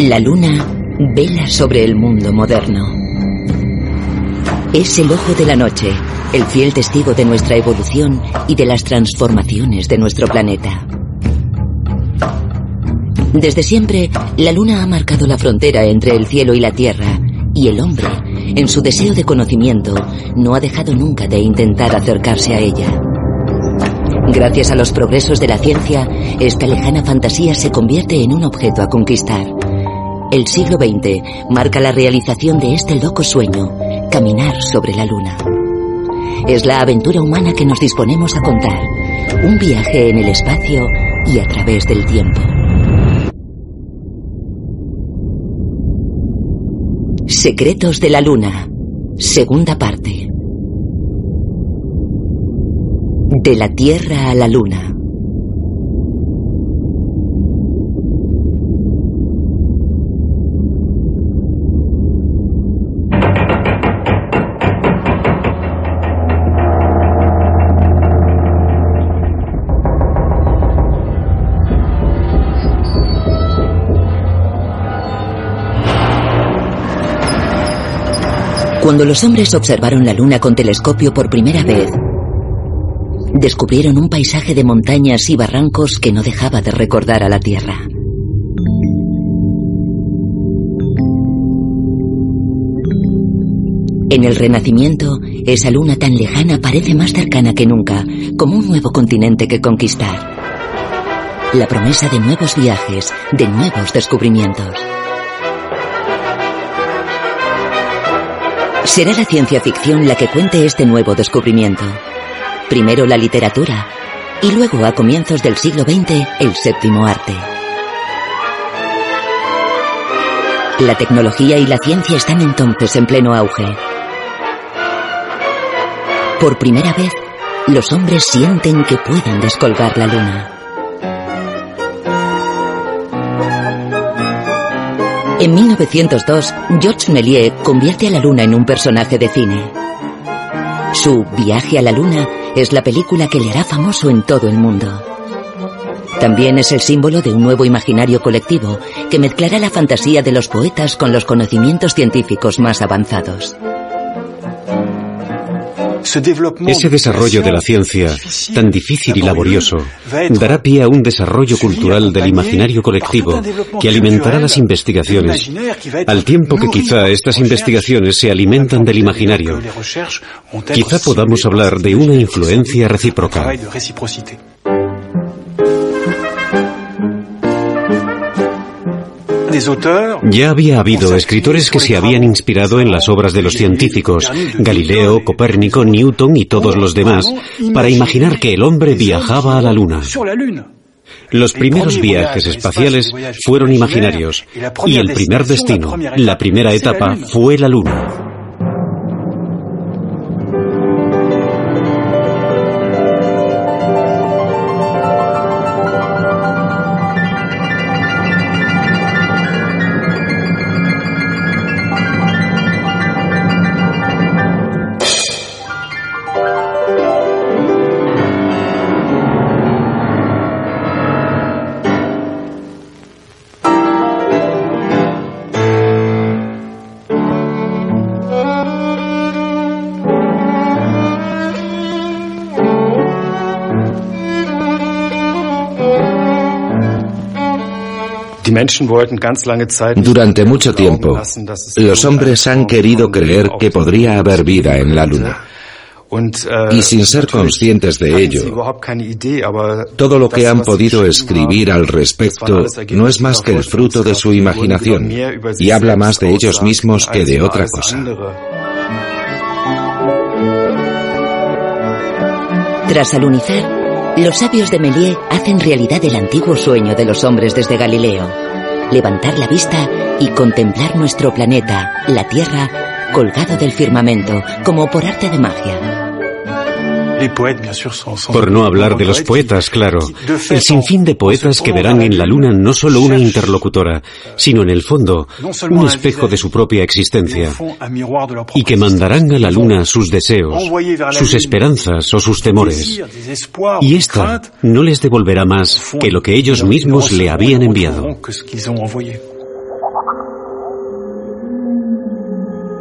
La luna vela sobre el mundo moderno. Es el ojo de la noche, el fiel testigo de nuestra evolución y de las transformaciones de nuestro planeta. Desde siempre, la luna ha marcado la frontera entre el cielo y la tierra, y el hombre, en su deseo de conocimiento, no ha dejado nunca de intentar acercarse a ella. Gracias a los progresos de la ciencia, esta lejana fantasía se convierte en un objeto a conquistar. El siglo XX marca la realización de este loco sueño, caminar sobre la luna. Es la aventura humana que nos disponemos a contar, un viaje en el espacio y a través del tiempo. Secretos de la Luna, segunda parte. De la Tierra a la Luna. Cuando los hombres observaron la luna con telescopio por primera vez, descubrieron un paisaje de montañas y barrancos que no dejaba de recordar a la Tierra. En el Renacimiento, esa luna tan lejana parece más cercana que nunca, como un nuevo continente que conquistar. La promesa de nuevos viajes, de nuevos descubrimientos. Será la ciencia ficción la que cuente este nuevo descubrimiento. Primero la literatura, y luego, a comienzos del siglo XX, el séptimo arte. La tecnología y la ciencia están entonces en pleno auge. Por primera vez, los hombres sienten que pueden descolgar la luna. En 1902, Georges Méliès convierte a la luna en un personaje de cine. Su Viaje a la Luna es la película que le hará famoso en todo el mundo. También es el símbolo de un nuevo imaginario colectivo que mezclará la fantasía de los poetas con los conocimientos científicos más avanzados. Ese desarrollo de la ciencia, tan difícil y laborioso, dará pie a un desarrollo cultural del imaginario colectivo que alimentará las investigaciones, al tiempo que quizá estas investigaciones se alimentan del imaginario. Quizá podamos hablar de una influencia recíproca. Ya había habido escritores que se habían inspirado en las obras de los científicos, Galileo, Copérnico, Newton y todos los demás, para imaginar que el hombre viajaba a la Luna. Los primeros viajes espaciales fueron imaginarios, y el primer destino, la primera etapa, fue la Luna. Durante mucho tiempo, los hombres han querido creer que podría haber vida en la Luna. Y sin ser conscientes de ello, todo lo que han podido escribir al respecto no es más que el fruto de su imaginación, y habla más de ellos mismos que de otra cosa. Tras alunizar, los sabios de Méliès hacen realidad el antiguo sueño de los hombres desde Galileo: levantar la vista y contemplar nuestro planeta, la Tierra, colgado del firmamento, como por arte de magia. Por no hablar de los poetas, claro, el sinfín de poetas que verán en la Luna no solo una interlocutora, sino en el fondo un espejo de su propia existencia, y que mandarán a la Luna sus deseos, sus esperanzas o sus temores, y ésta no les devolverá más que lo que ellos mismos le habían enviado.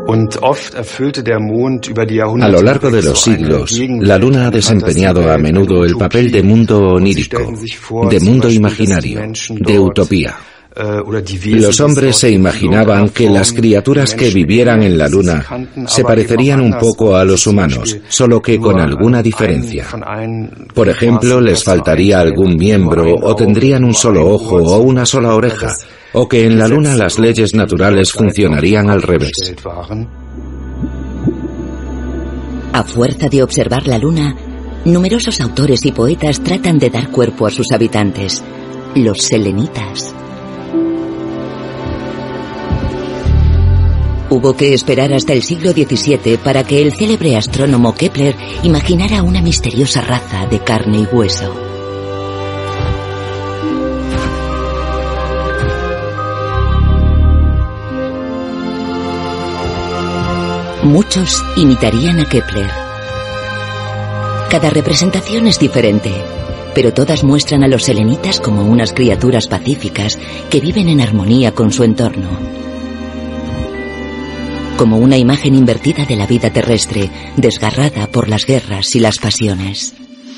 A lo largo de los siglos, la Luna ha desempeñado a menudo el papel de mundo onírico, de mundo imaginario, de utopía. Los hombres se imaginaban que las criaturas que vivieran en la Luna se parecerían un poco a los humanos, solo que con alguna diferencia. Por ejemplo, les faltaría algún miembro, o tendrían un solo ojo o una sola oreja, o que en la Luna las leyes naturales funcionarían al revés. A fuerza de observar la Luna, numerosos autores y poetas tratan de dar cuerpo a sus habitantes, los selenitas. Hubo que esperar hasta el siglo XVII para que el célebre astrónomo Kepler imaginara una misteriosa raza de carne y hueso. Muchos imitarían a Kepler. Cada representación es diferente, pero todas muestran a los selenitas como unas criaturas pacíficas que viven en armonía con su entorno. Como una imagen invertida de la vida terrestre, desgarrada por las guerras y las pasiones.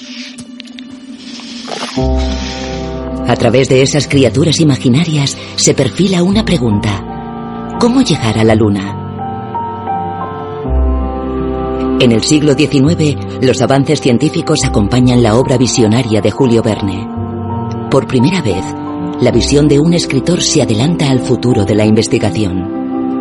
A través de esas criaturas imaginarias se perfila una pregunta: ¿cómo llegar a la Luna? En el siglo XIX, los avances científicos acompañan la obra visionaria de Julio Verne. Por primera vez, la visión de un escritor se adelanta al futuro de la investigación.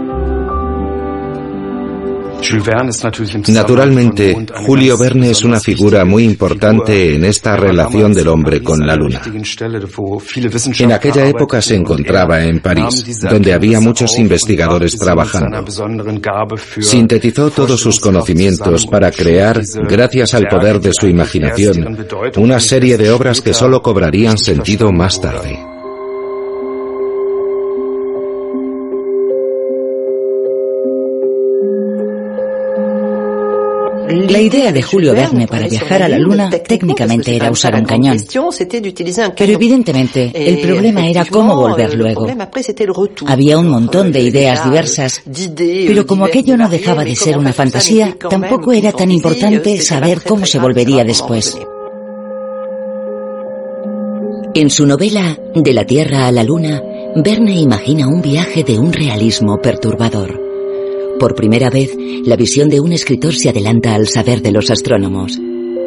Naturalmente, Julio Verne es una figura muy importante en esta relación del hombre con la Luna. En aquella época se encontraba en París, donde había muchos investigadores trabajando. Sintetizó todos sus conocimientos para crear, gracias al poder de su imaginación, una serie de obras que solo cobrarían sentido más tarde. La idea de Julio Verne para viajar a la Luna técnicamente era usar un cañón. Pero evidentemente el problema era cómo volver luego. Había un montón de ideas diversas, pero como aquello no dejaba de ser una fantasía, tampoco era tan importante saber cómo se volvería después. En su novela De la Tierra a la Luna, Verne imagina un viaje de un realismo perturbador. Por primera vez, la visión de un escritor se adelanta al saber de los astrónomos.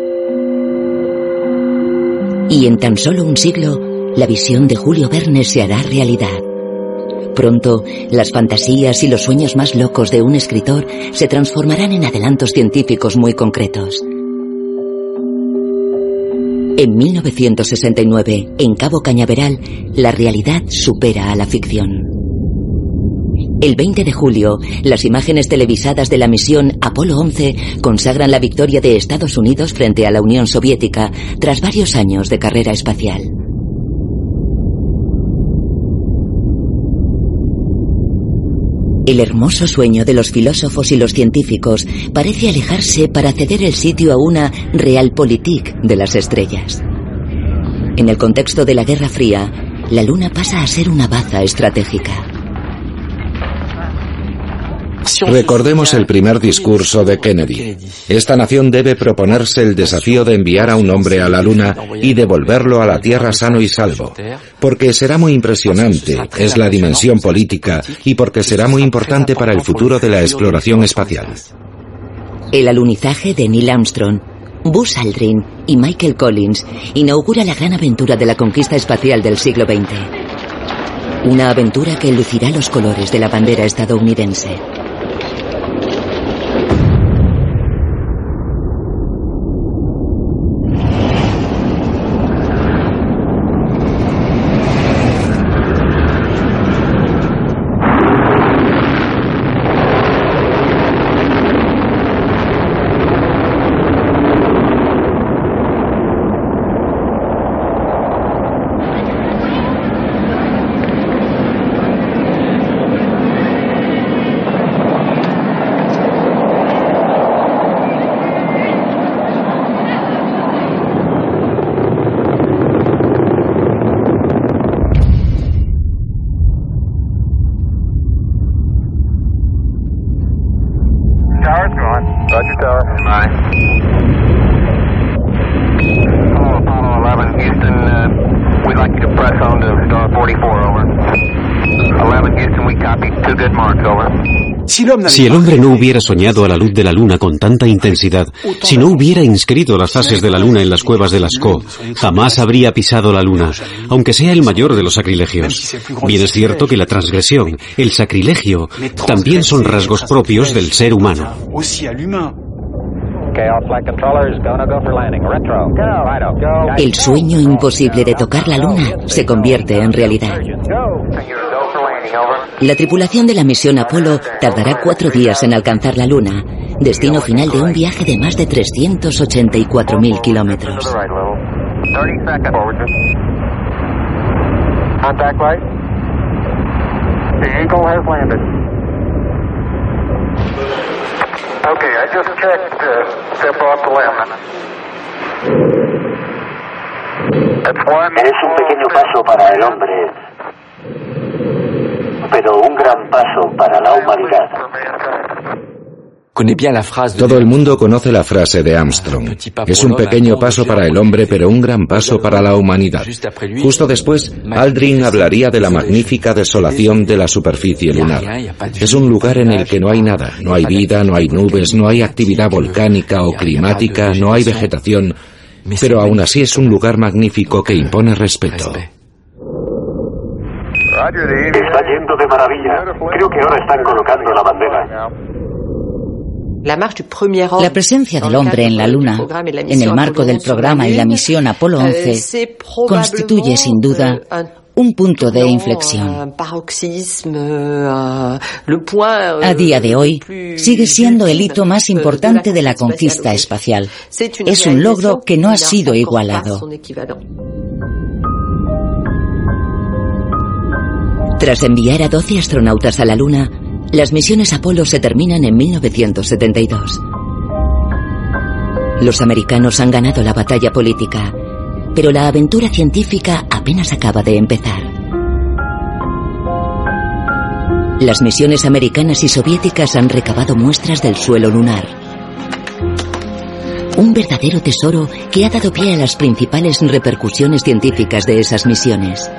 Y en tan solo un siglo, la visión de Julio Verne se hará realidad. Pronto, las fantasías y los sueños más locos de un escritor se transformarán en adelantos científicos muy concretos. En 1969, en Cabo Cañaveral, la realidad supera a la ficción. El 20 de julio, las imágenes televisadas de la misión Apolo 11 consagran la victoria de Estados Unidos frente a la Unión Soviética tras varios años de carrera espacial. El hermoso sueño de los filósofos y los científicos parece alejarse para ceder el sitio a una realpolitik de las estrellas. En el contexto de la Guerra Fría, la Luna pasa a ser una baza estratégica. Recordemos el primer discurso de Kennedy. Esta nación debe proponerse el desafío de enviar a un hombre a la Luna y devolverlo a la Tierra sano y salvo. Porque será muy impresionante, es la dimensión política, y porque será muy importante para el futuro de la exploración espacial. El alunizaje de Neil Armstrong, Buzz Aldrin y Michael Collins inaugura la gran aventura de la conquista espacial del siglo XX. Una aventura que lucirá los colores de la bandera estadounidense. Si el hombre no hubiera soñado a la luz de la luna con tanta intensidad, si no hubiera inscrito las fases de la luna en las cuevas de Lascaux, jamás habría pisado la luna, aunque sea el mayor de los sacrilegios. Bien es cierto que la transgresión, el sacrilegio, también son rasgos propios del ser humano. El sueño imposible de tocar la luna se convierte en realidad. La tripulación de la misión Apolo tardará 4 días en alcanzar la luna, destino final de un viaje de más de 384.000 kilómetros. Es un pequeño paso para el hombre, pero un gran paso para la humanidad. Todo el mundo conoce la frase de Armstrong. Es un pequeño paso para el hombre, pero un gran paso para la humanidad. Justo después, Aldrin hablaría de la magnífica desolación de la superficie lunar. Es un lugar en el que no hay nada, no hay vida, no hay nubes, no hay actividad volcánica o climática, no hay vegetación, pero aún así es un lugar magnífico que impone respeto. Está yendo de maravilla. Creo que ahora están colocando la bandera. La presencia del hombre en la Luna, en el marco del programa y la misión Apolo 11, constituye sin duda un punto de inflexión. A día de hoy, sigue siendo el hito más importante de la conquista espacial. Es un logro que no ha sido igualado. Tras enviar a 12 astronautas a la Luna, las misiones Apolo se terminan en 1972. Los americanos han ganado la batalla política, pero la aventura científica apenas acaba de empezar. Las misiones americanas y soviéticas han recabado muestras del suelo lunar. Un verdadero tesoro que ha dado pie a las principales repercusiones científicas de esas misiones.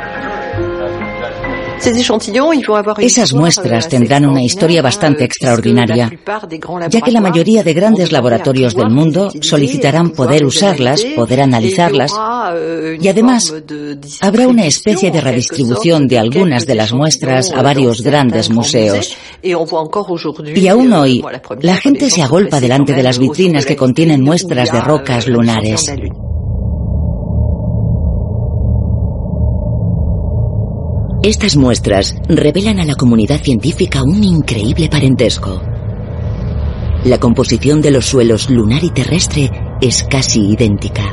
Esas muestras tendrán una historia bastante extraordinaria, ya que la mayoría de grandes laboratorios del mundo solicitarán poder usarlas, poder analizarlas, y además habrá una especie de redistribución de algunas de las muestras a varios grandes museos. Y aún hoy, la gente se agolpa delante de las vitrinas que contienen muestras de rocas lunares. Estas muestras revelan a la comunidad científica un increíble parentesco. La composición de los suelos lunar y terrestre es casi idéntica.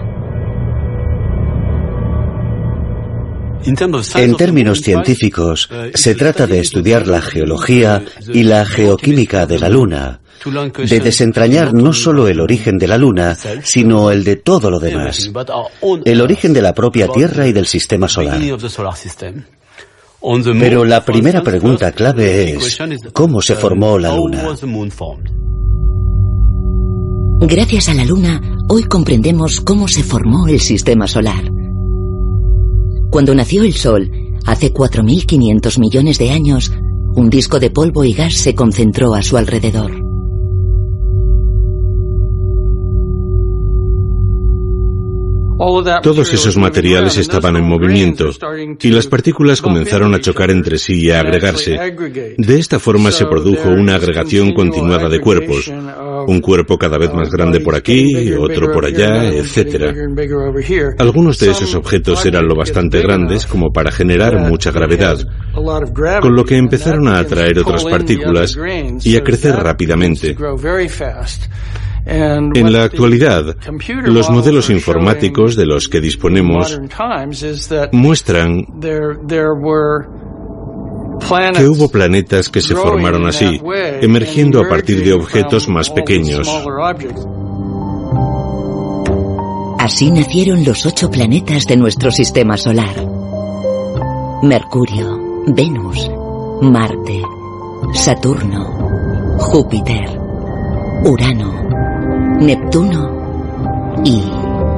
En términos científicos, se trata de estudiar la geología y la geoquímica de la Luna, de desentrañar no solo el origen de la Luna, sino el de todo lo demás, el origen de la propia Tierra y del sistema solar. Pero la primera pregunta clave es, ¿cómo se formó la Luna? Gracias a la Luna, hoy comprendemos cómo se formó el sistema solar. Cuando nació el Sol, hace 4.500 millones de años, un disco de polvo y gas se concentró a su alrededor. Todos esos materiales estaban en movimiento y las partículas comenzaron a chocar entre sí y a agregarse. De esta forma se produjo una agregación continuada de cuerpos. Un cuerpo cada vez más grande por aquí, otro por allá, etc. Algunos de esos objetos eran lo bastante grandes como para generar mucha gravedad, con lo que empezaron a atraer otras partículas y a crecer rápidamente. En la actualidad, los modelos informáticos de los que disponemos muestran que hubo planetas que se formaron así, emergiendo a partir de objetos más pequeños. Así nacieron los 8 planetas de nuestro sistema solar: Mercurio, Venus, Marte, Saturno, Júpiter, Urano, Neptuno y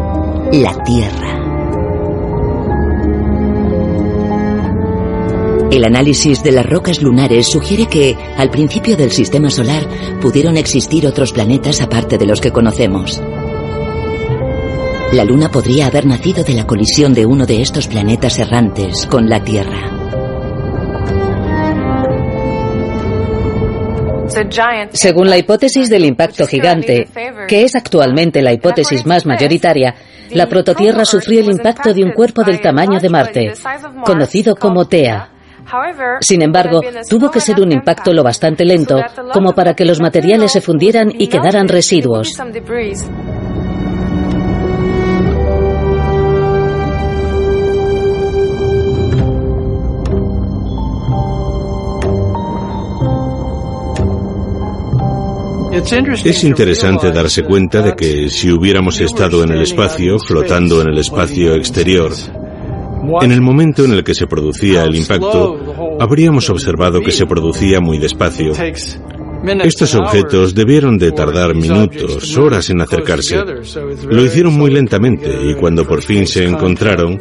la Tierra. El análisis de las rocas lunares sugiere que, al principio del sistema solar, pudieron existir otros planetas aparte de los que conocemos. La Luna podría haber nacido de la colisión de uno de estos planetas errantes con la Tierra. Según la hipótesis del impacto gigante, que es actualmente la hipótesis más mayoritaria, la prototierra sufrió el impacto de un cuerpo del tamaño de Marte, conocido como Theia. Sin embargo, tuvo que ser un impacto lo bastante lento como para que los materiales se fundieran y quedaran residuos. Es interesante darse cuenta de que si hubiéramos estado en el espacio, flotando en el espacio exterior, en el momento en el que se producía el impacto, habríamos observado que se producía muy despacio. Estos objetos debieron de tardar minutos, horas en acercarse. Lo hicieron muy lentamente y cuando por fin se encontraron,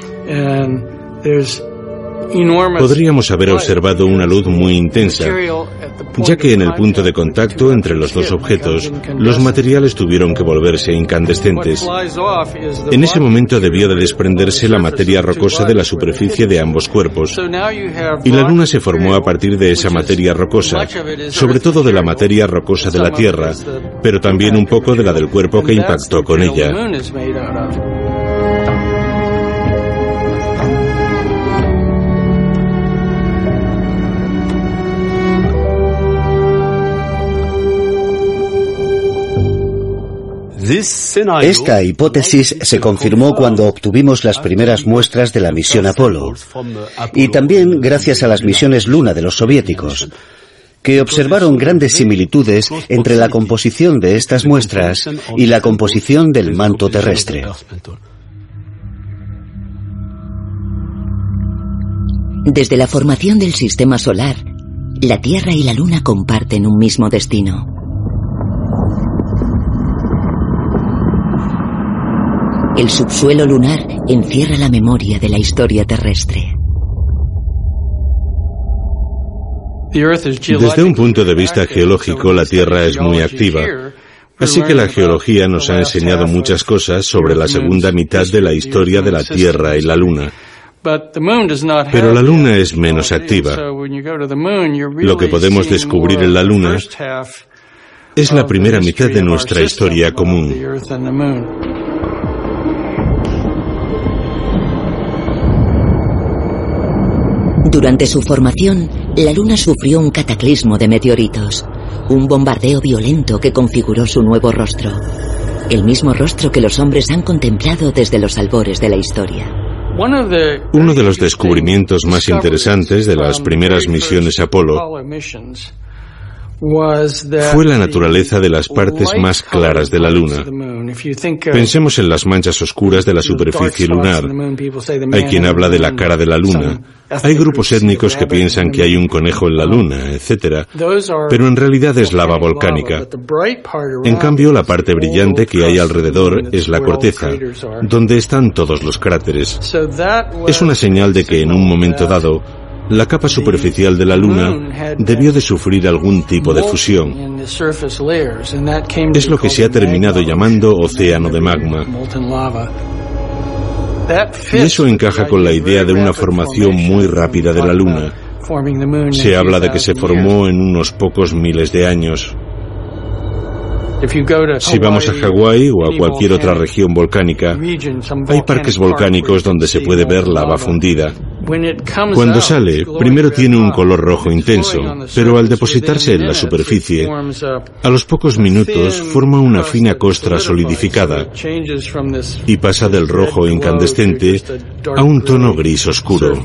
podríamos haber observado una luz muy intensa, ya que en el punto de contacto entre los dos objetos, los materiales tuvieron que volverse incandescentes. En ese momento debió de desprenderse la materia rocosa de la superficie de ambos cuerpos, y la Luna se formó a partir de esa materia rocosa, sobre todo de la materia rocosa de la Tierra, pero también un poco de la del cuerpo que impactó con ella. Esta hipótesis se confirmó cuando obtuvimos las primeras muestras de la misión Apolo, y también gracias a las misiones Luna de los soviéticos, que observaron grandes similitudes entre la composición de estas muestras y la composición del manto terrestre. Desde la formación del sistema solar, la Tierra y la Luna comparten un mismo destino. El subsuelo lunar encierra la memoria de la historia terrestre. Desde un punto de vista geológico, la Tierra es muy activa, así que la geología nos ha enseñado muchas cosas sobre la segunda mitad de la historia de la Tierra y la Luna. Pero la Luna es menos activa. Lo que podemos descubrir en la Luna es la primera mitad de nuestra historia común. Durante su formación, la Luna sufrió un cataclismo de meteoritos, un bombardeo violento que configuró su nuevo rostro, el mismo rostro que los hombres han contemplado desde los albores de la historia. Uno de los descubrimientos más interesantes de las primeras misiones Apolo fue la naturaleza de las partes más claras de la Luna. Pensemos en las manchas oscuras de la superficie lunar. Hay quien habla de la cara de la Luna. Hay grupos étnicos que piensan que hay un conejo en la Luna, etc. Pero en realidad es lava volcánica. En cambio, la parte brillante que hay alrededor es la corteza, donde están todos los cráteres. Es una señal de que en un momento dado, la capa superficial de la Luna debió de sufrir algún tipo de fusión. Es lo que se ha terminado llamando océano de magma. Y eso encaja con la idea de una formación muy rápida de la Luna. Se habla de que se formó en unos pocos miles de años. Si vamos a Hawái o a cualquier otra región volcánica, hay parques volcánicos donde se puede ver lava fundida. Cuando sale, primero tiene un color rojo intenso, pero al depositarse en la superficie, a los pocos minutos forma una fina costra solidificada y pasa del rojo incandescente a un tono gris oscuro.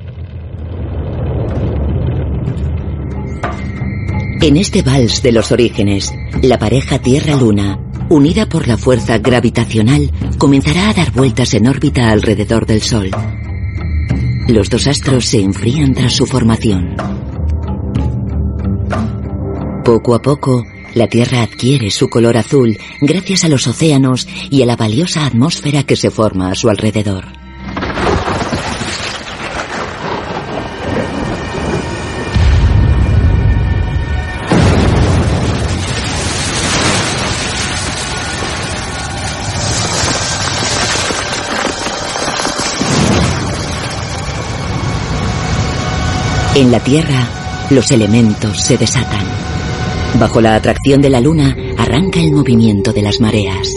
En este vals de los orígenes, la pareja Tierra-Luna, unida por la fuerza gravitacional, comenzará a dar vueltas en órbita alrededor del Sol. Los dos astros se enfrían tras su formación. Poco a poco, la Tierra adquiere su color azul gracias a los océanos y a la valiosa atmósfera que se forma a su alrededor. En la Tierra, los elementos se desatan. Bajo la atracción de la Luna, arranca el movimiento de las mareas.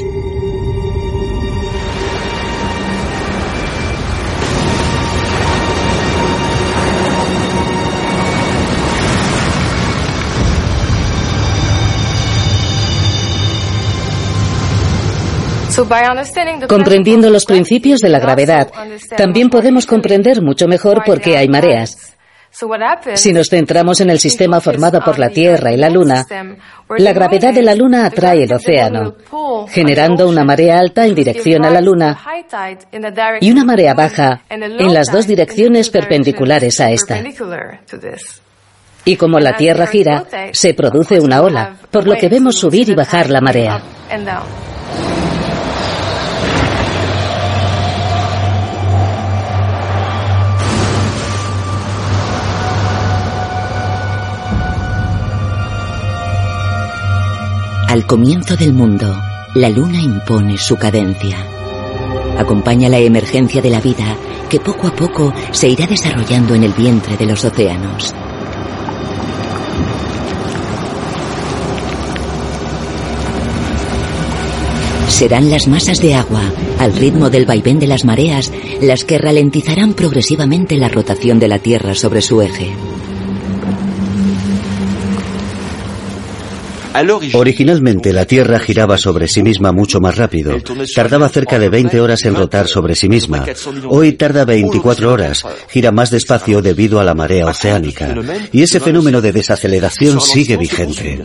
Comprendiendo los principios de la gravedad, también podemos comprender mucho mejor por qué hay mareas. Si nos centramos en el sistema formado por la Tierra y la Luna, la gravedad de la Luna atrae el océano, generando una marea alta en dirección a la Luna y una marea baja en las dos direcciones perpendiculares a esta. Y como la Tierra gira, se produce una ola, por lo que vemos subir y bajar la marea. Al comienzo del mundo, la Luna impone su cadencia. Acompaña la emergencia de la vida que poco a poco se irá desarrollando en el vientre de los océanos. Serán las masas de agua, al ritmo del vaivén de las mareas, las que ralentizarán progresivamente la rotación de la Tierra sobre su eje. Originalmente la Tierra giraba sobre sí misma mucho más rápido. Tardaba cerca de 20 horas en rotar sobre sí misma. Hoy tarda 24 horas. Gira más despacio debido a la marea oceánica. Y ese fenómeno de desaceleración sigue vigente.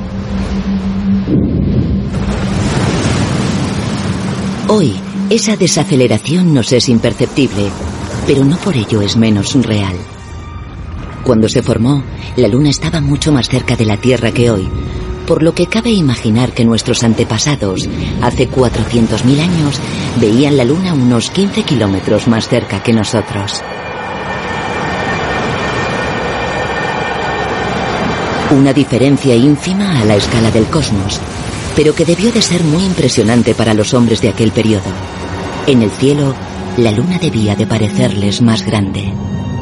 Hoy, esa desaceleración nos es imperceptible, pero no por ello es menos real. Cuando se formó, la Luna estaba mucho más cerca de la Tierra que hoy, por lo que cabe imaginar que nuestros antepasados, hace 400.000 años, veían la Luna unos 15 kilómetros más cerca que nosotros. Una diferencia ínfima a la escala del cosmos, pero que debió de ser muy impresionante para los hombres de aquel periodo. En el cielo, la Luna debía de parecerles más grande.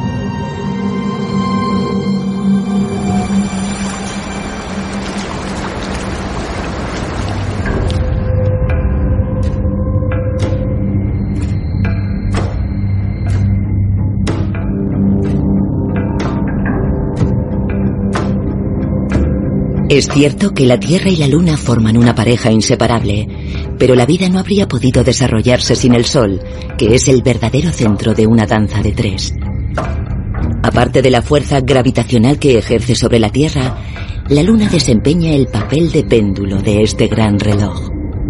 Es cierto que la Tierra y la Luna forman una pareja inseparable, pero la vida no habría podido desarrollarse sin el Sol, que es el verdadero centro de una danza de tres. Aparte de la fuerza gravitacional que ejerce sobre la Tierra, la Luna desempeña el papel de péndulo de este gran reloj.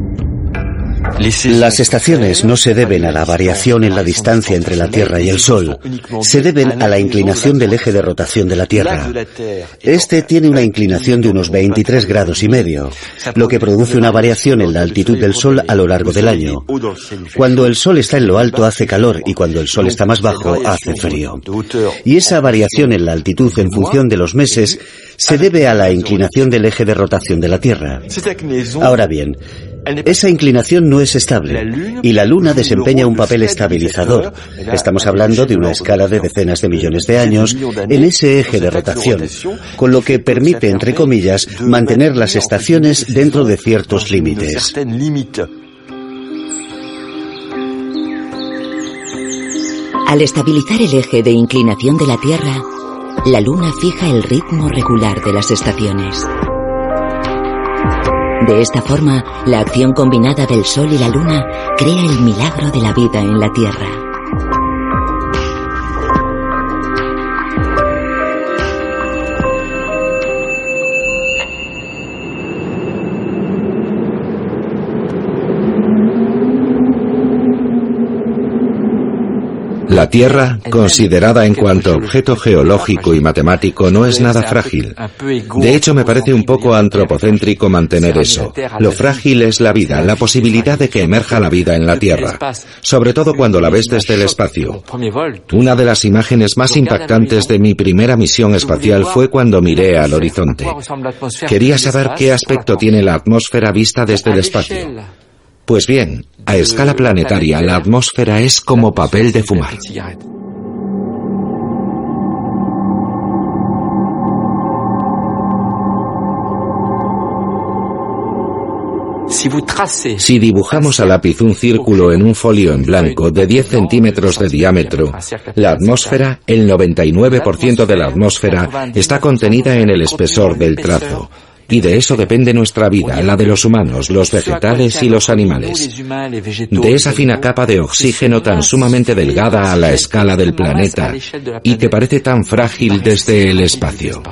Las estaciones no se deben a la variación en la distancia entre la Tierra y el Sol, se deben a la inclinación del eje de rotación de la Tierra. Este tiene una inclinación de unos 23 grados y medio, lo que produce una variación en la altitud del Sol a lo largo del año. Cuando el Sol está en lo alto hace calor y cuando el Sol está más bajo hace frío. Y esa variación en la altitud en función de los meses se debe a la inclinación del eje de rotación de la Tierra. Ahora bien, esa inclinación no es estable y la Luna desempeña un papel estabilizador. Estamos hablando de una escala de decenas de millones de años en ese eje de rotación, con lo que permite, entre comillas, mantener las estaciones dentro de ciertos límites. Al estabilizar el eje de inclinación de la Tierra, la Luna fija el ritmo regular de las estaciones. De esta forma, la acción combinada del Sol y la Luna crea el milagro de la vida en la Tierra. La Tierra, considerada en cuanto objeto geológico y matemático, no es nada frágil. De hecho, me parece un poco antropocéntrico mantener eso. Lo frágil es la vida, la posibilidad de que emerja la vida en la Tierra, sobre todo cuando la ves desde el espacio. Una de las imágenes más impactantes de mi primera misión espacial fue cuando miré al horizonte. Quería saber qué aspecto tiene la atmósfera vista desde el espacio. Pues bien, a escala planetaria, la atmósfera es como papel de fumar. Si dibujamos a lápiz un círculo en un folio en blanco de 10 centímetros de diámetro, la atmósfera, el 99% de la atmósfera, está contenida en el espesor del trazo. Y de eso depende nuestra vida, la de los humanos, los vegetales y los animales. De esa fina capa de oxígeno tan sumamente delgada a la escala del planeta y que parece tan frágil desde el espacio.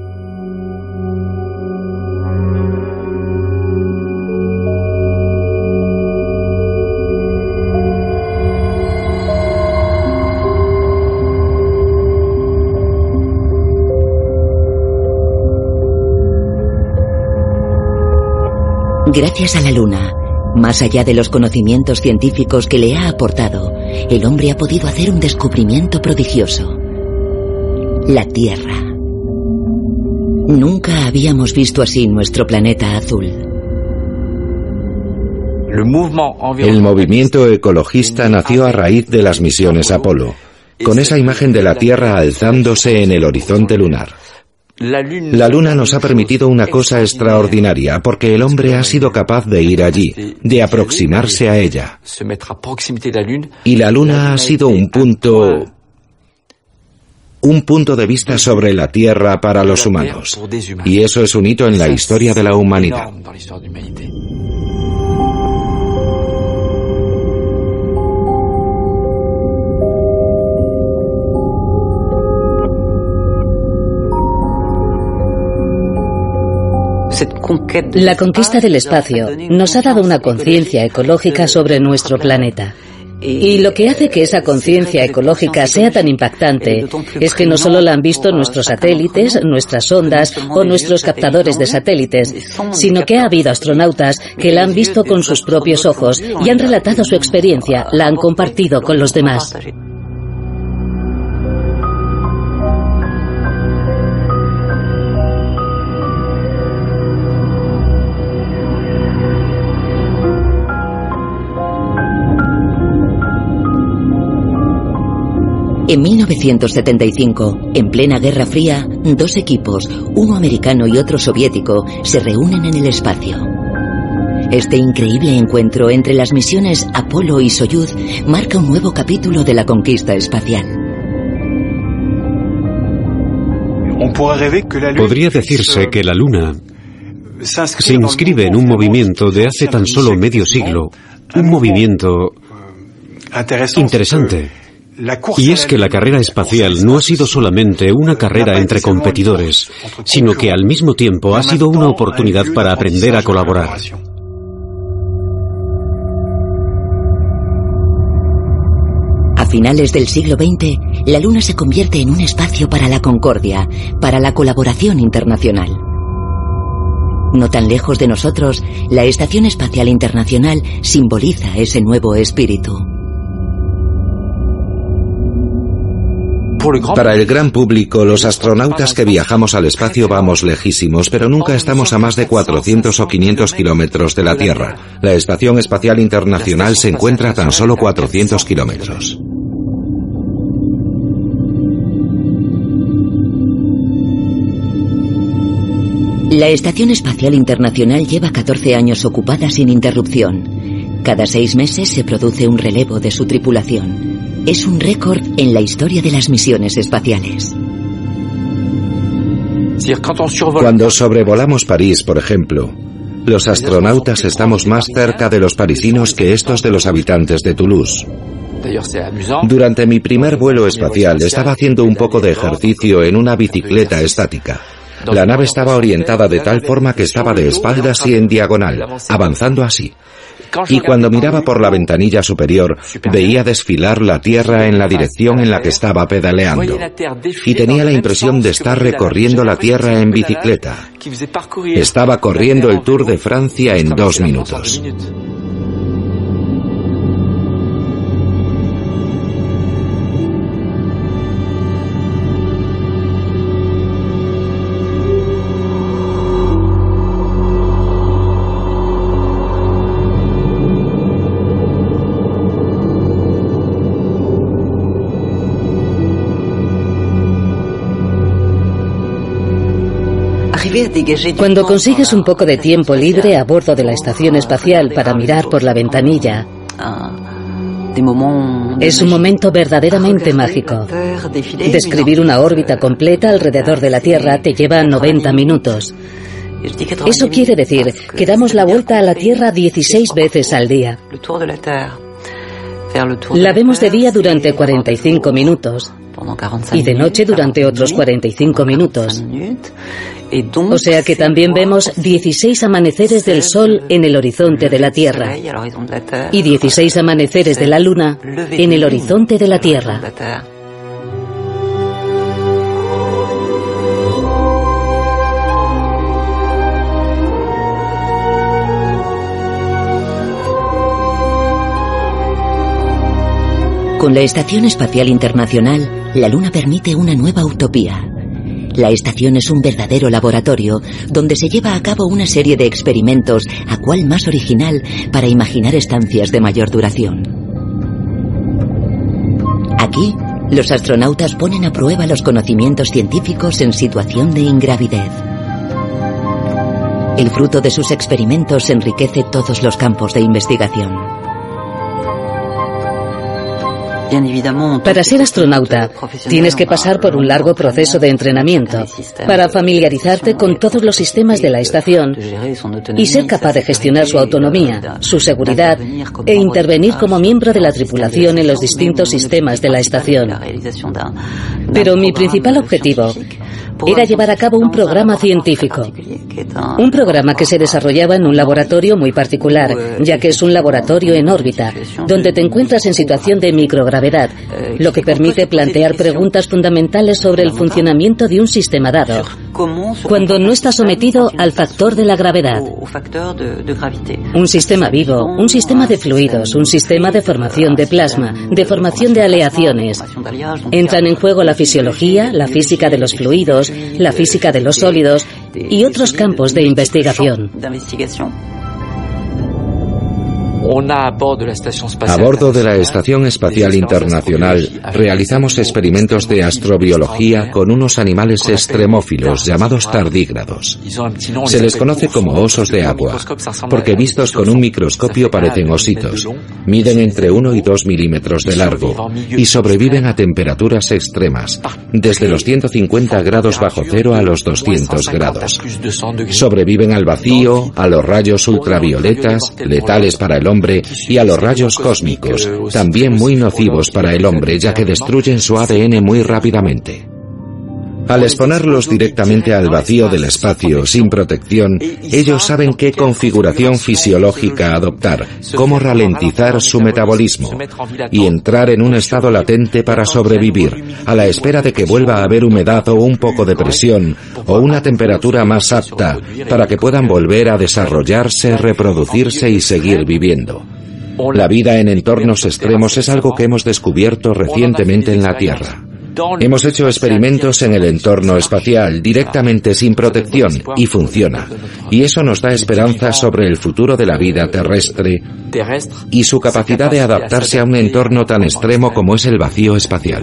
Gracias a la Luna, más allá de los conocimientos científicos que le ha aportado, el hombre ha podido hacer un descubrimiento prodigioso. La Tierra. Nunca habíamos visto así nuestro planeta azul. El movimiento ecologista nació a raíz de las misiones Apolo, con esa imagen de la Tierra alzándose en el horizonte lunar. La Luna nos ha permitido una cosa extraordinaria, porque el hombre ha sido capaz de ir allí, de aproximarse a ella. Y la Luna ha sido un punto de vista sobre la Tierra para los humanos. Y eso es un hito en la historia de la humanidad. La conquista del espacio nos ha dado una conciencia ecológica sobre nuestro planeta. Y lo que hace que esa conciencia ecológica sea tan impactante es que no solo la han visto nuestros satélites, nuestras sondas o nuestros captadores de satélites, sino que ha habido astronautas que la han visto con sus propios ojos y han relatado su experiencia, la han compartido con los demás. En 1975, en plena Guerra Fría, dos equipos, uno americano y otro soviético, se reúnen en el espacio. Este increíble encuentro entre las misiones Apolo y Soyuz marca un nuevo capítulo de la conquista espacial. Podría decirse que la Luna se inscribe en un movimiento de hace tan solo medio siglo, un movimiento interesante. Y es que la carrera espacial no ha sido solamente una carrera entre competidores, sino que al mismo tiempo ha sido una oportunidad para aprender a colaborar. A finales del siglo XX, la Luna se convierte en un espacio para la concordia, para la colaboración internacional. No tan lejos de nosotros, la Estación Espacial Internacional simboliza ese nuevo espíritu. Para el gran público, los astronautas que viajamos al espacio vamos lejísimos, pero nunca estamos a más de 400 o 500 kilómetros de la Tierra. La Estación Espacial Internacional se encuentra a tan solo 400 kilómetros. La Estación Espacial Internacional lleva 14 años ocupada sin interrupción. Cada 6 meses se produce un relevo de su tripulación. Es un récord en la historia de las misiones espaciales. Cuando sobrevolamos París, por ejemplo, los astronautas estamos más cerca de los parisinos que estos de los habitantes de Toulouse. Durante mi primer vuelo espacial estaba haciendo un poco de ejercicio en una bicicleta estática. La nave estaba orientada de tal forma que estaba de espaldas y en diagonal, avanzando así. Y cuando miraba por la ventanilla superior, veía desfilar la Tierra en la dirección en la que estaba pedaleando. Y tenía la impresión de estar recorriendo la Tierra en bicicleta. Estaba corriendo el Tour de Francia en 2 minutos. Cuando consigues un poco de tiempo libre a bordo de la estación espacial para mirar por la ventanilla, es un momento verdaderamente mágico. Describir una órbita completa alrededor de la Tierra te lleva 90 minutos. Eso quiere decir que damos la vuelta a la Tierra 16 veces al día. La vemos de día durante 45 minutos y de noche durante otros 45 minutos. O sea que también vemos 16 amaneceres del Sol en el horizonte de la Tierra y 16 amaneceres de la Luna en el horizonte de la Tierra. Con la Estación Espacial Internacional, la Luna permite una nueva utopía. La estación es un verdadero laboratorio donde se lleva a cabo una serie de experimentos, a cual más original, para imaginar estancias de mayor duración. Aquí, los astronautas ponen a prueba los conocimientos científicos en situación de ingravidez. El fruto de sus experimentos enriquece todos los campos de investigación. Para ser astronauta, tienes que pasar por un largo proceso de entrenamiento para familiarizarte con todos los sistemas de la estación y ser capaz de gestionar su autonomía, su seguridad e intervenir como miembro de la tripulación en los distintos sistemas de la estación. Pero mi principal objetivo era llevar a cabo un programa científico. Un programa que se desarrollaba en un laboratorio muy particular, ya que es un laboratorio en órbita, donde te encuentras en situación de microgravedad, lo que permite plantear preguntas fundamentales sobre el funcionamiento de un sistema dado, cuando no está sometido al factor de la gravedad. Un sistema vivo, un sistema de fluidos, un sistema de formación de plasma, de formación de aleaciones. Entran en juego la fisiología, la física de los fluidos, la física de los sólidos y otros campos de investigación. A bordo de la Estación Espacial Internacional realizamos experimentos de astrobiología con unos animales extremófilos llamados tardígrados. Se les conoce como osos de agua, porque vistos con un microscopio parecen ositos. Miden entre 1 y 2 milímetros de largo y sobreviven a temperaturas extremas, desde los 150 grados bajo cero a los 200 grados. Sobreviven al vacío, a los rayos ultravioletas, letales para el hombre, y a los rayos cósmicos, también muy nocivos para el hombre, ya que destruyen su ADN muy rápidamente. Al exponerlos directamente al vacío del espacio, sin protección, ellos saben qué configuración fisiológica adoptar, cómo ralentizar su metabolismo y entrar en un estado latente para sobrevivir, a la espera de que vuelva a haber humedad o un poco de presión o una temperatura más apta para que puedan volver a desarrollarse, reproducirse y seguir viviendo. La vida en entornos extremos es algo que hemos descubierto recientemente en la Tierra. Hemos hecho experimentos en el entorno espacial directamente sin protección y funciona. Y eso nos da esperanza sobre el futuro de la vida terrestre y su capacidad de adaptarse a un entorno tan extremo como es el vacío espacial.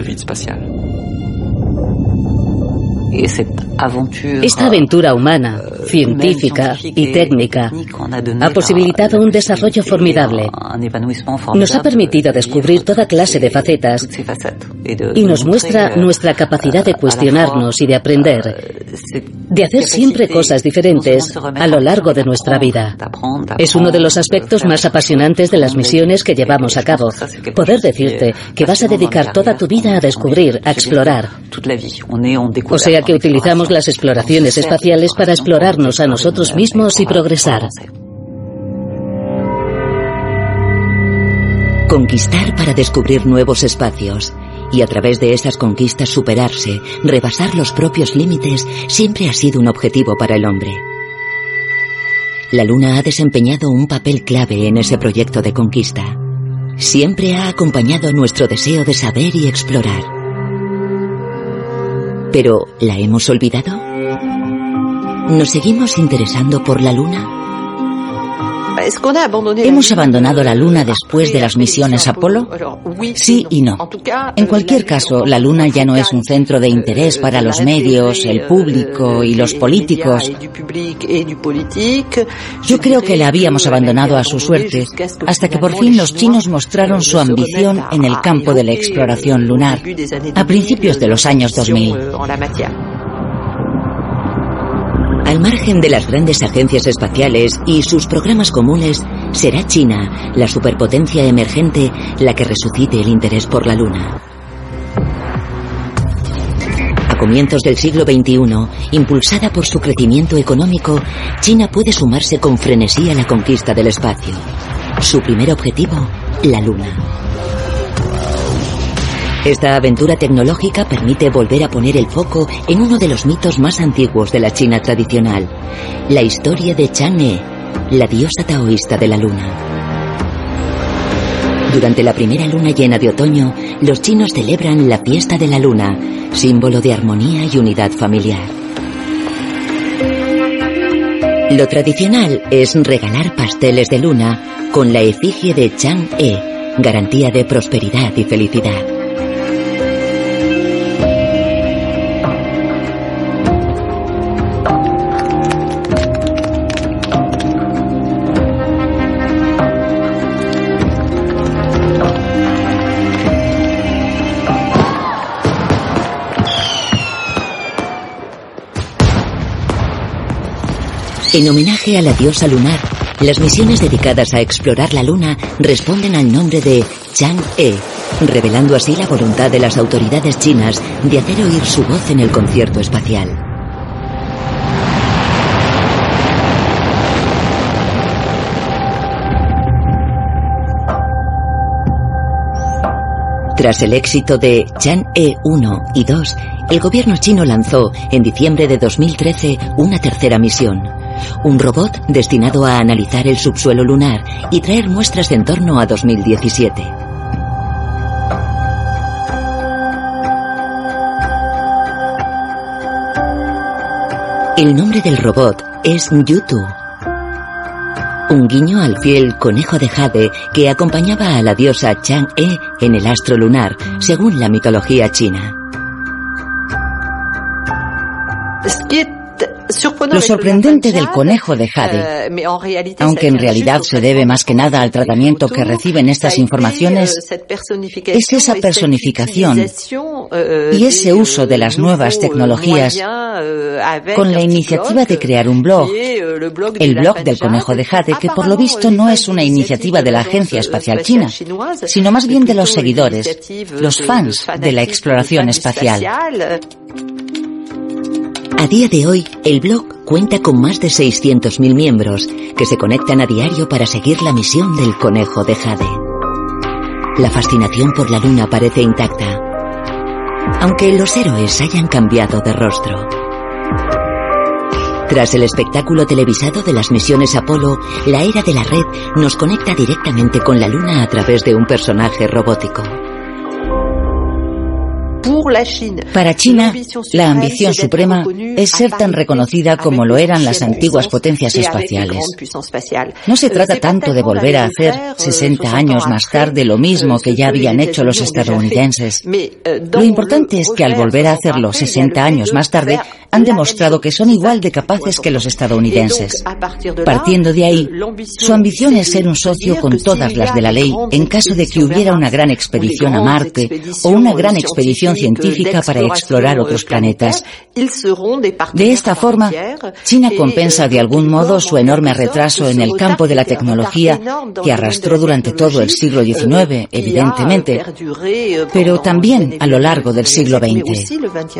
Esta aventura humana, científica y técnica ha posibilitado un desarrollo formidable. Nos ha permitido descubrir toda clase de facetas y nos muestra nuestra capacidad de cuestionarnos y de aprender, de hacer siempre cosas diferentes a lo largo de nuestra vida. Es uno de los aspectos más apasionantes de las misiones que llevamos a cabo. Poder decirte que vas a dedicar toda tu vida a descubrir, a explorar. O sea que utilizamos las exploraciones espaciales para explorarnos a nosotros mismos y progresar. Conquistar para descubrir nuevos espacios y a través de esas conquistas superarse, rebasar los propios límites, siempre ha sido un objetivo para el hombre. La Luna ha desempeñado un papel clave en ese proyecto de conquista. Siempre ha acompañado nuestro deseo de saber y explorar. ¿Pero la hemos olvidado? ¿Nos seguimos interesando por la Luna? ¿Hemos abandonado la Luna después de las misiones Apolo? Sí y no. En cualquier caso, la Luna ya no es un centro de interés para los medios, el público y los políticos. Yo creo que la habíamos abandonado a su suerte, hasta que por fin los chinos mostraron su ambición en el campo de la exploración lunar, a principios de los años 2000. Al margen de las grandes agencias espaciales y sus programas comunes, será China, la superpotencia emergente, la que resucite el interés por la Luna. A comienzos del siglo XXI, impulsada por su crecimiento económico, China puede sumarse con frenesí a la conquista del espacio. Su primer objetivo, la Luna. Esta aventura tecnológica permite volver a poner el foco en uno de los mitos más antiguos de la China tradicional, la historia de Chang'e, la diosa taoísta de la luna. Durante la primera luna llena de otoño, los chinos celebran la fiesta de la luna, símbolo de armonía y unidad familiar. Lo tradicional es regalar pasteles de luna con la efigie de Chang'e, garantía de prosperidad y felicidad. En homenaje a la diosa lunar, las misiones dedicadas a explorar la Luna responden al nombre de Chang'e, revelando así la voluntad de las autoridades chinas de hacer oír su voz en el concierto espacial. Tras el éxito de Chang'e 1 y 2, el gobierno chino lanzó, en diciembre de 2013, una tercera misión. Un robot destinado a analizar el subsuelo lunar y traer muestras en torno a 2017. El nombre del robot es Yutu, un guiño al fiel conejo de jade que acompañaba a la diosa Chang'e en el astro lunar, según la mitología china. Lo sorprendente del conejo de jade, aunque en realidad se debe más que nada al tratamiento que reciben estas informaciones, es esa personificación y ese uso de las nuevas tecnologías con la iniciativa de crear un blog, el blog del conejo de jade, que por lo visto no es una iniciativa de la Agencia Espacial China, sino más bien de los seguidores, los fans de la exploración espacial. A día de hoy, el blog cuenta con más de 600.000 miembros que se conectan a diario para seguir la misión del conejo de jade. La fascinación por la luna parece intacta, aunque los héroes hayan cambiado de rostro. Tras el espectáculo televisado de las misiones Apolo, la era de la red nos conecta directamente con la luna a través de un personaje robótico. Para China, la ambición suprema es ser tan reconocida como lo eran las antiguas potencias espaciales. No se trata tanto de volver a hacer 60 años más tarde lo mismo que ya habían hecho los estadounidenses. Lo importante es que al volver a hacerlo 60 años más tarde, han demostrado que son igual de capaces que los estadounidenses. Partiendo de ahí, su ambición es ser un socio con todas las de la ley en caso de que hubiera una gran expedición a Marte o una gran expedición científica para explorar otros planetas. De esta forma, China compensa de algún modo su enorme retraso en el campo de la tecnología que arrastró durante todo el siglo XIX, evidentemente, pero también a lo largo del siglo XX.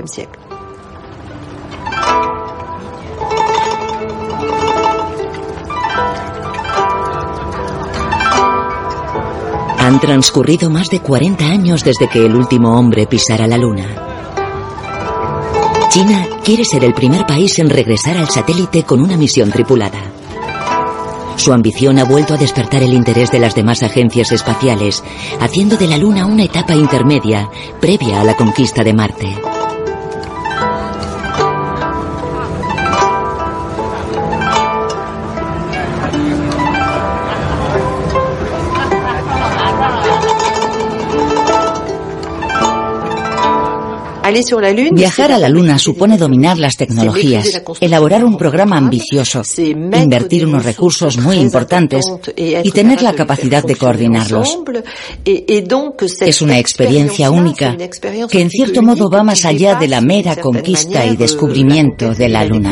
Han transcurrido más de 40 años desde que el último hombre pisara la Luna. China quiere ser el primer país en regresar al satélite con una misión tripulada. Su ambición ha vuelto a despertar el interés de las demás agencias espaciales, haciendo de la Luna una etapa intermedia, previa a la conquista de Marte. Viajar a la Luna supone dominar las tecnologías, elaborar un programa ambicioso, invertir unos recursos muy importantes y tener la capacidad de coordinarlos. Es una experiencia única que en cierto modo va más allá de la mera conquista y descubrimiento de la Luna.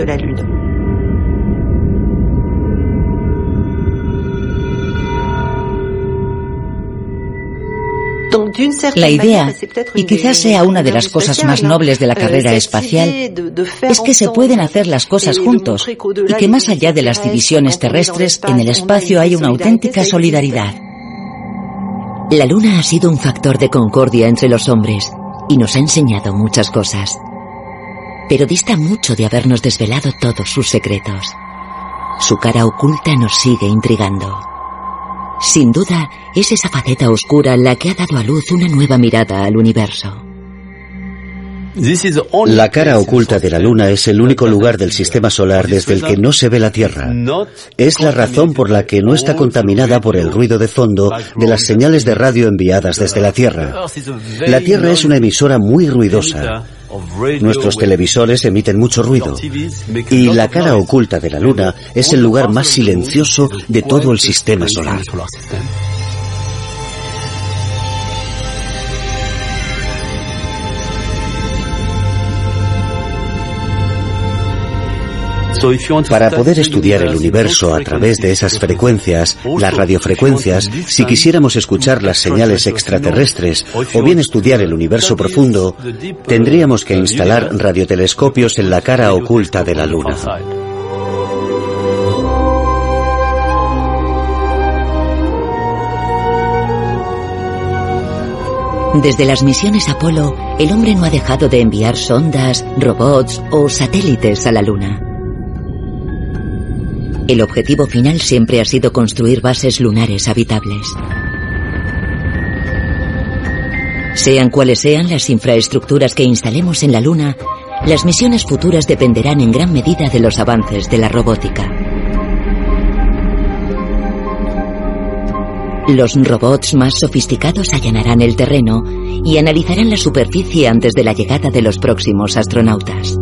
La idea, y quizás sea una de las cosas más nobles de la carrera espacial, es que se pueden hacer las cosas juntos y que más allá de las divisiones terrestres, en el espacio hay una auténtica solidaridad. La Luna ha sido un factor de concordia entre los hombres y nos ha enseñado muchas cosas. Pero dista mucho de habernos desvelado todos sus secretos. Su cara oculta nos sigue intrigando. Sin duda, es esa faceta oscura la que ha dado a luz una nueva mirada al universo. La cara oculta de la Luna es el único lugar del sistema solar desde el que no se ve la Tierra. Es la razón por la que no está contaminada por el ruido de fondo de las señales de radio enviadas desde la Tierra. La Tierra es una emisora muy ruidosa. Nuestros televisores emiten mucho ruido. Y la cara oculta de la Luna es el lugar más silencioso de todo el sistema solar. Para poder estudiar el universo a través de esas frecuencias, las radiofrecuencias, si quisiéramos escuchar las señales extraterrestres o bien estudiar el universo profundo, tendríamos que instalar radiotelescopios en la cara oculta de la Luna. Desde las misiones Apolo, el hombre no ha dejado de enviar sondas, robots o satélites a la Luna. El objetivo final siempre ha sido construir bases lunares habitables. Sean cuales sean las infraestructuras que instalemos en la Luna, las misiones futuras dependerán en gran medida de los avances de la robótica. Los robots más sofisticados allanarán el terreno y analizarán la superficie antes de la llegada de los próximos astronautas.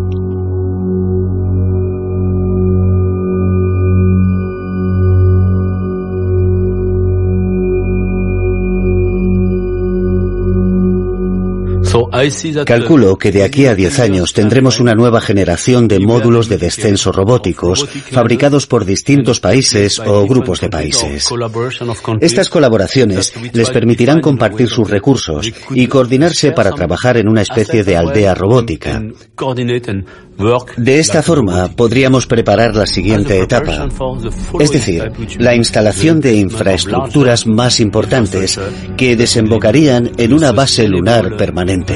Calculo que de aquí a 10 años tendremos una nueva generación de módulos de descenso robóticos fabricados por distintos países o grupos de países. Estas colaboraciones les permitirán compartir sus recursos y coordinarse para trabajar en una especie de aldea robótica. De esta forma podríamos preparar la siguiente etapa, es decir, la instalación de infraestructuras más importantes que desembocarían en una base lunar permanente.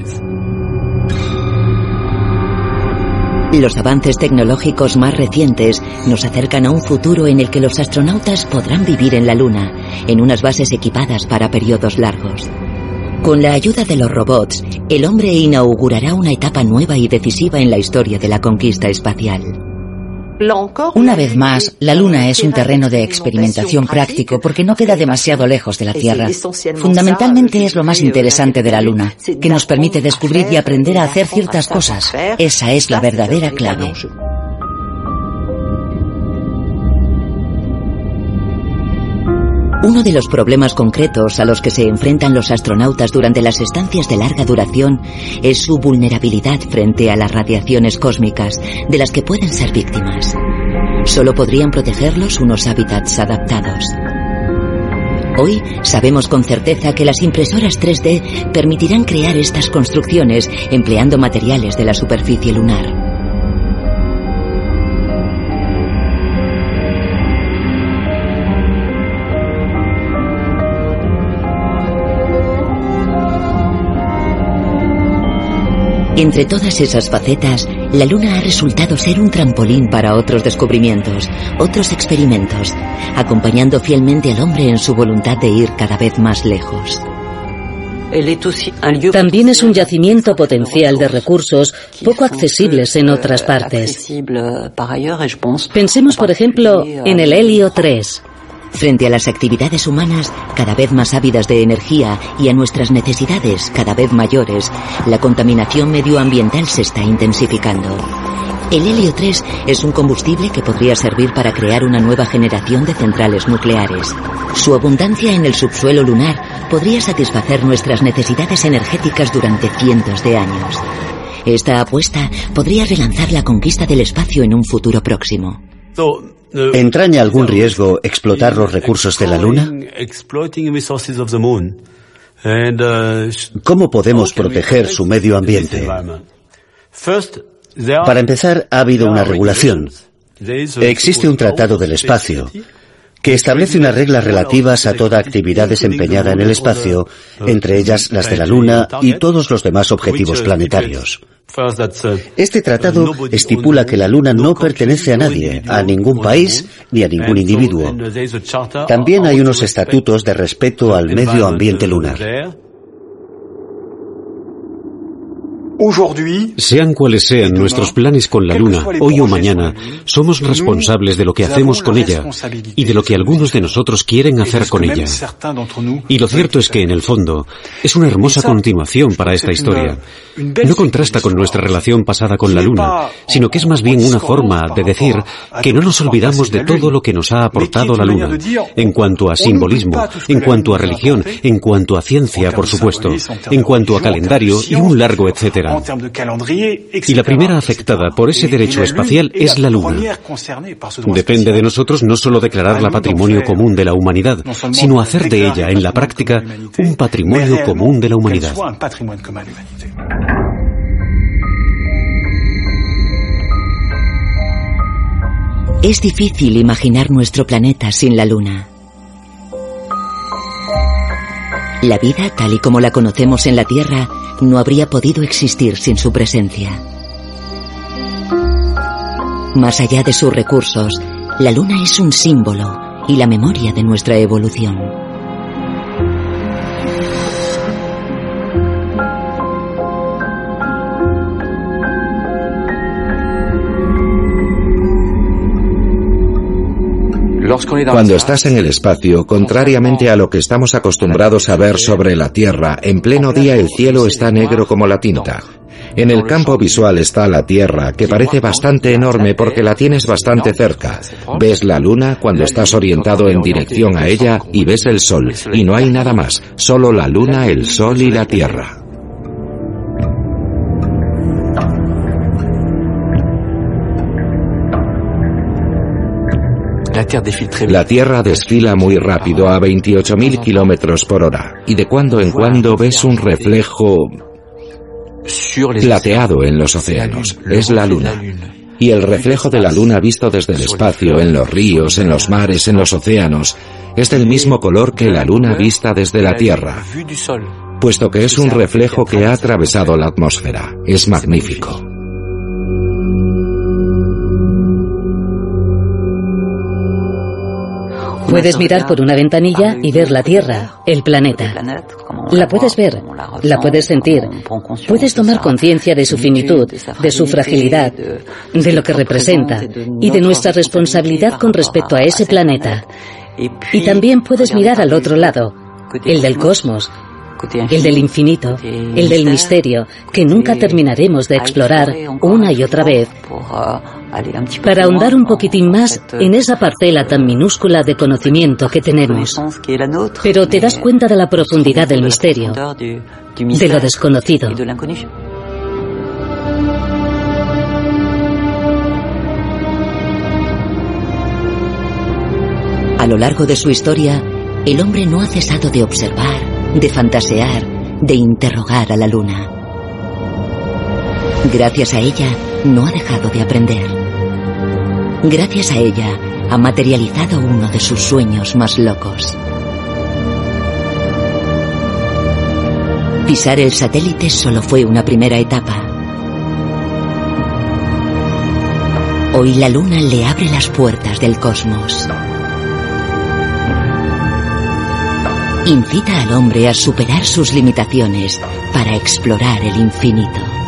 Los avances tecnológicos más recientes nos acercan a un futuro en el que los astronautas podrán vivir en la Luna, en unas bases equipadas para periodos largos. Con la ayuda de los robots, el hombre inaugurará una etapa nueva y decisiva en la historia de la conquista espacial. Una vez más, la Luna es un terreno de experimentación práctico porque no queda demasiado lejos de la Tierra. Fundamentalmente es lo más interesante de la Luna, que nos permite descubrir y aprender a hacer ciertas cosas. Esa es la verdadera clave. Uno de los problemas concretos a los que se enfrentan los astronautas durante las estancias de larga duración es su vulnerabilidad frente a las radiaciones cósmicas de las que pueden ser víctimas. Solo podrían protegerlos unos hábitats adaptados. Hoy sabemos con certeza que las impresoras 3D permitirán crear estas construcciones empleando materiales de la superficie lunar. Entre todas esas facetas, la Luna ha resultado ser un trampolín para otros descubrimientos, otros experimentos, acompañando fielmente al hombre en su voluntad de ir cada vez más lejos. También es un yacimiento potencial de recursos poco accesibles en otras partes. Pensemos, por ejemplo, en el helio 3. Frente a las actividades humanas, cada vez más ávidas de energía, y a nuestras necesidades, cada vez mayores, la contaminación medioambiental se está intensificando. El helio 3 es un combustible que podría servir para crear una nueva generación de centrales nucleares. Su abundancia en el subsuelo lunar podría satisfacer nuestras necesidades energéticas durante cientos de años. Esta apuesta podría relanzar la conquista del espacio en un futuro próximo. ¿Entraña algún riesgo explotar los recursos de la Luna? ¿Cómo podemos proteger su medio ambiente? Para empezar, ha habido una regulación. Existe un tratado del espacio que establece unas reglas relativas a toda actividad desempeñada en el espacio, entre ellas las de la Luna y todos los demás objetivos planetarios. Este tratado estipula que la Luna no pertenece a nadie, a ningún país ni a ningún individuo. También hay unos estatutos de respeto al medio ambiente lunar. Sean cuales sean nuestros planes con la Luna, hoy o mañana, somos responsables de lo que hacemos con ella y de lo que algunos de nosotros quieren hacer con ella. Y lo cierto es que, en el fondo, es una hermosa continuación para esta historia. No contrasta con nuestra relación pasada con la Luna, sino que es más bien una forma de decir que no nos olvidamos de todo lo que nos ha aportado la Luna, en cuanto a simbolismo, en cuanto a religión, en cuanto a ciencia, por supuesto, en cuanto a calendario y un largo etcétera. Y la primera afectada por ese derecho espacial es la Luna. Depende de nosotros no solo declararla patrimonio común de la humanidad, sino hacer de ella, en la práctica, un patrimonio común de la humanidad. Es difícil imaginar nuestro planeta sin la Luna. La vida, tal y como la conocemos en la Tierra, no habría podido existir sin su presencia. Más allá de sus recursos, la Luna es un símbolo y la memoria de nuestra evolución. Cuando estás en el espacio, contrariamente a lo que estamos acostumbrados a ver sobre la Tierra, en pleno día el cielo está negro como la tinta. En el campo visual está la Tierra, que parece bastante enorme porque la tienes bastante cerca. Ves la Luna cuando estás orientado en dirección a ella y ves el Sol, y no hay nada más, solo la Luna, el Sol y la Tierra. La Tierra desfila muy rápido a 28.000 kilómetros por hora, y de cuando en cuando ves un reflejo plateado en los océanos. Es la Luna. Y el reflejo de la Luna visto desde el espacio, en los ríos, en los mares, en los océanos, es del mismo color que la Luna vista desde la Tierra, puesto que es un reflejo que ha atravesado la atmósfera. Es magnífico. Puedes mirar por una ventanilla y ver la Tierra, el planeta. La puedes ver, la puedes sentir, puedes tomar conciencia de su finitud, de su fragilidad, de lo que representa y de nuestra responsabilidad con respecto a ese planeta. Y también puedes mirar al otro lado, el del cosmos, el del infinito, el del misterio, que nunca terminaremos de explorar una y otra vez, para ahondar un poquitín más en esa parcela tan minúscula de conocimiento que tenemos. Pero te das cuenta de la profundidad del misterio, de lo desconocido. A lo largo de su historia, el hombre no ha cesado de observar, de fantasear, de interrogar a la Luna. Gracias a ella, no ha dejado de aprender. Gracias a ella, ha materializado uno de sus sueños más locos. Pisar el satélite solo fue una primera etapa. Hoy la Luna le abre las puertas del cosmos. Incita al hombre a superar sus limitaciones para explorar el infinito.